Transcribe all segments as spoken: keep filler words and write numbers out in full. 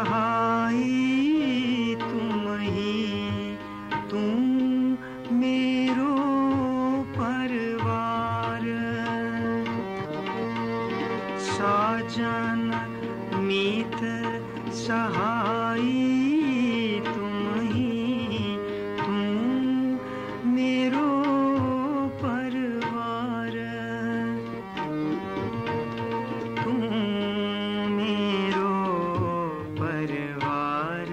सहाई तुम ही, तुम मेरो परवार। साजन मीत सहाई तुम ही, तुम मेरो परवार। तुम मेरो परवार,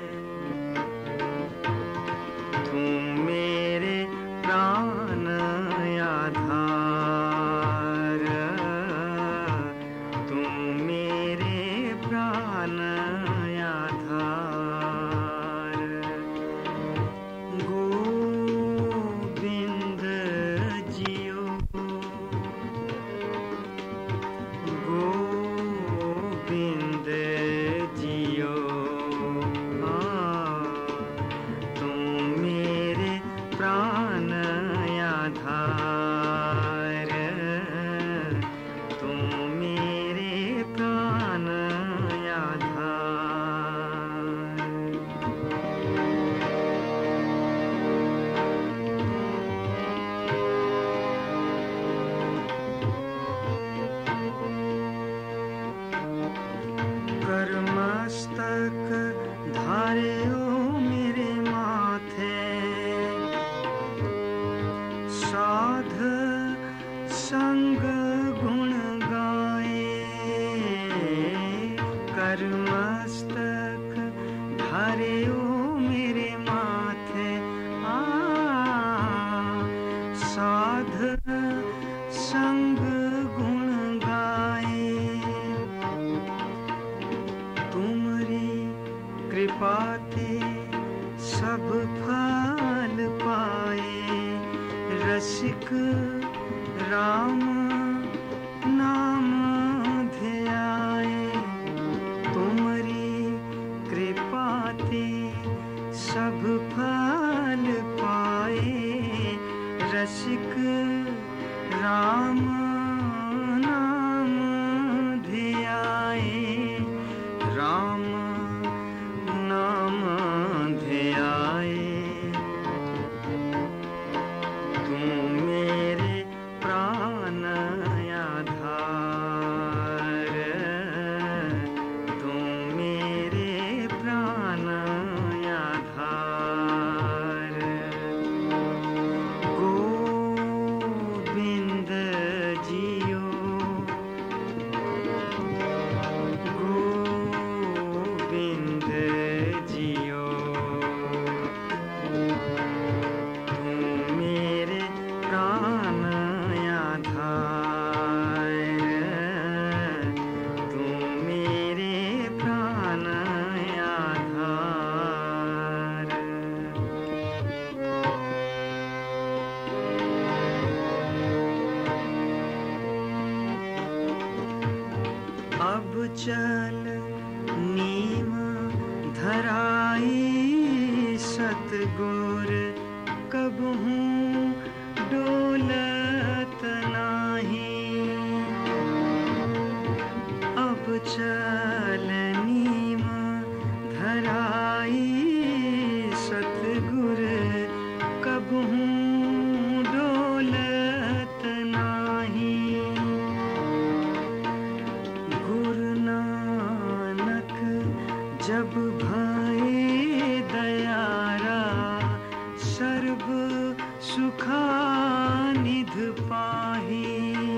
तुम मेरे प्राण आधार, तुम मेरे प्राण आधार। गोविंद जियो, गोविंद जियो, तुम मेरे प्राण आधार, तुम मेरे प्राण आधार। करमस्तक धारे ओ मेरे माथे, साध संग गुण गाए। करमस्तक धारे ओ मेरे माथे, आ साध संग गुण गाए। तुमरी कृपा ते सब फल पाए, रसिक राम नाम ध्याए। तुमरी कृपा ते सब फल पाए, रसिक राम नाम ध्याए। राम नाम ध्याए, तुम मेरे प्राण आधार, तुम मेरे प्राण आधार। गोविंद जियो, गोविंद जियो, तुम मेरे प्राण आधार, तुम मेरे प्राण आधार। अब चल नीम धराई सतगुर, कबहूँ डोलत नाही। अब चल नीम धराई सतगुर, कबहूँ डोलत नाही। गुरु नानक जब भये दयारा, सर्व सुखानिध पाही।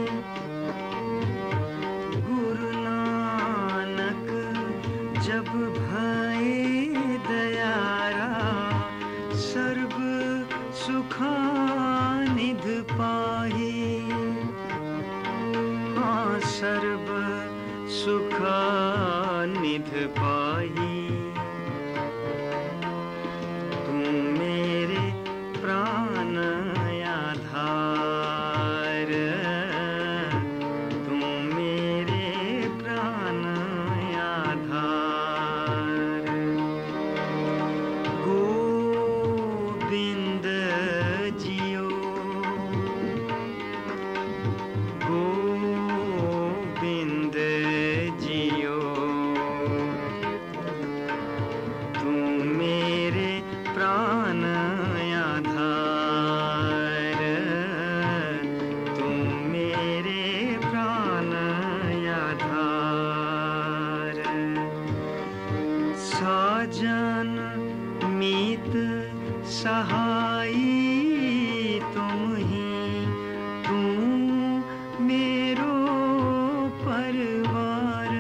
गुरु नानक जब भये दयारा, सर्व सुखानिध पाही। हाँ, सर्व सुखानिध पाही। तुम मेरे प्राण आधार, तुम मेरे प्राण आधार। गोविंद जियो, गोविंद जियो, साजन मीत सहाई तुम ही, तू मेरो परवार।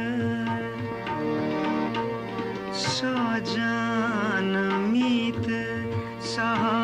साजन मीत सहाई